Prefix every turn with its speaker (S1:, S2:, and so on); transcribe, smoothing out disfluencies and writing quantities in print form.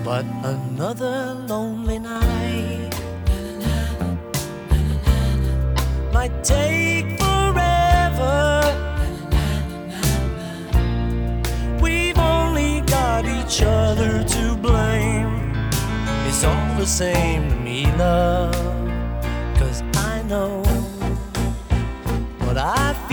S1: But another lonely night might take forever. We've only got each other to blame. It's all the same to me, love, 'cause I know what I